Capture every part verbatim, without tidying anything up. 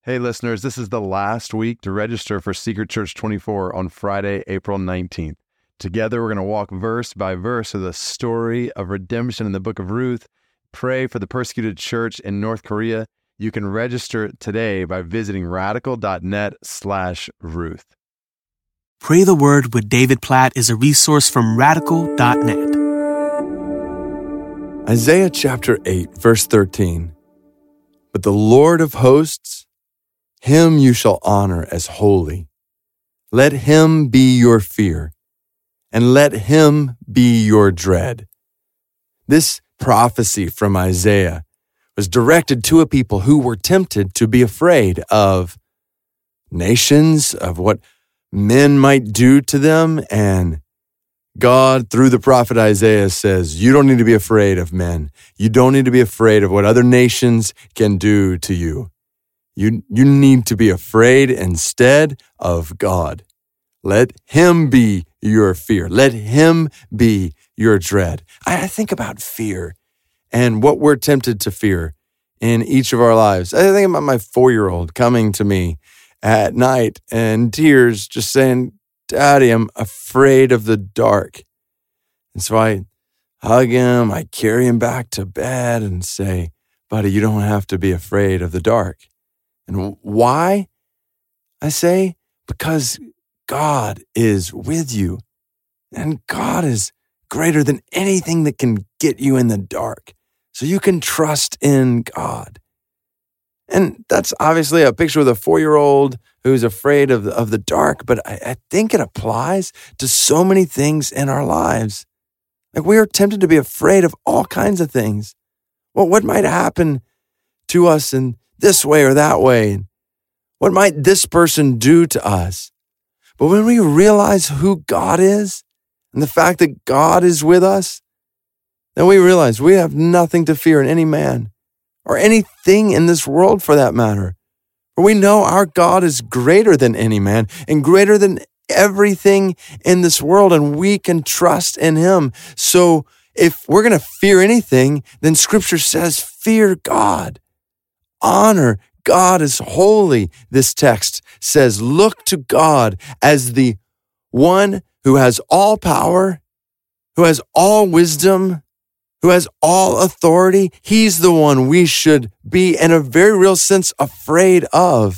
Hey listeners, this is the last week to register for Secret Church twenty-four on Friday, April nineteenth. Together we're going to walk verse by verse through the story of redemption in the book of Ruth, pray for the persecuted church in North Korea. You can register today by visiting radical.net slash Ruth. Pray the Word with David Platt is a resource from radical dot net. Isaiah chapter eight, verse thirteen. But the Lord of hosts, him you shall honor as holy. Let him be your fear, and let him be your dread. This prophecy from Isaiah was directed to a people who were tempted to be afraid of nations, of what men might do to them, and God, through the prophet Isaiah, says, you don't need to be afraid of men. You don't need to be afraid of what other nations can do to you. You, you need to be afraid instead of God. Let him be your fear. Let him be your dread. I, I think about fear and what we're tempted to fear in each of our lives. I think about my four-year-old coming to me at night and tears just saying, Daddy, I'm afraid of the dark. And so I hug him, I carry him back to bed and say, buddy, you don't have to be afraid of the dark. And why? I say, because God is with you. And God is greater than anything that can get you in the dark. So you can trust in God. And that's obviously a picture with a four-year-old who's afraid of the, of the dark, but I, I think it applies to so many things in our lives. Like we are tempted to be afraid of all kinds of things. Well, what might happen to us in this way or that way? What might this person do to us? But when we realize who God is and the fact that God is with us, then we realize we have nothing to fear in any man or anything in this world for that matter. For we know our God is greater than any man and greater than everything in this world, and we can trust in him. So if we're going to fear anything, then Scripture says, fear God. Honor God as holy. This text says, look to God as the one who has all power, who has all wisdom, who has all authority. He's the one we should be, in a very real sense, afraid of.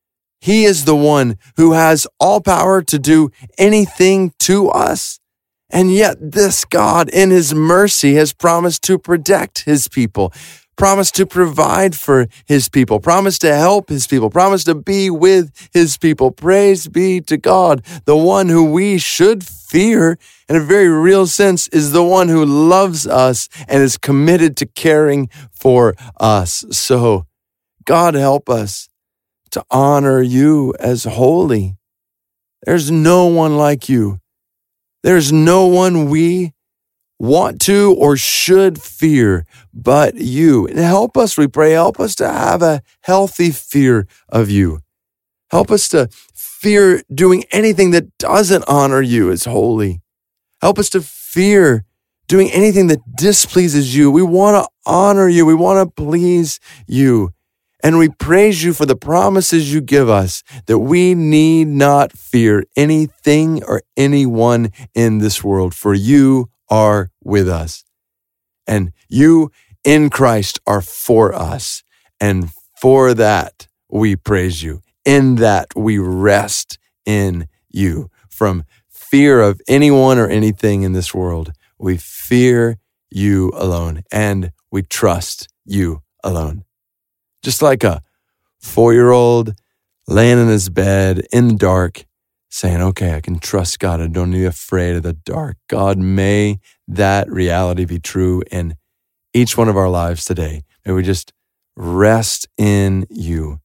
He is the one who has all power to do anything to us. And yet this God, in his mercy, has promised to protect his people, promised to provide for his people, promised to help his people, promised to be with his people. Praise be to God. The one who we should fear, in a very real sense, is the one who loves us and is committed to caring for us. So, God, help us to honor you as holy. There's no one like you. There's no one we want to or should fear but you. And help us, we pray, help us to have a healthy fear of you. Help us to fear doing anything that doesn't honor you as holy. Help us to fear doing anything that displeases you. We want to honor you. We want to please you. And we praise you for the promises you give us that we need not fear anything or anyone in this world, for you are with us. And you in Christ are for us. And for that, we praise you. In that, we rest in you. From fear of anyone or anything in this world, we fear you alone, and we trust you alone. Just like a four-year-old laying in his bed in the dark, saying, okay, I can trust God. I don't need to be afraid of the dark. God, may that reality be true in each one of our lives today. May we just rest in you,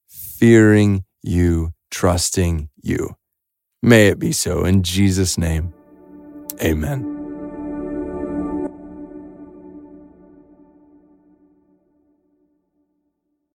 fearing you, trusting you. May it be so. In Jesus' name, amen.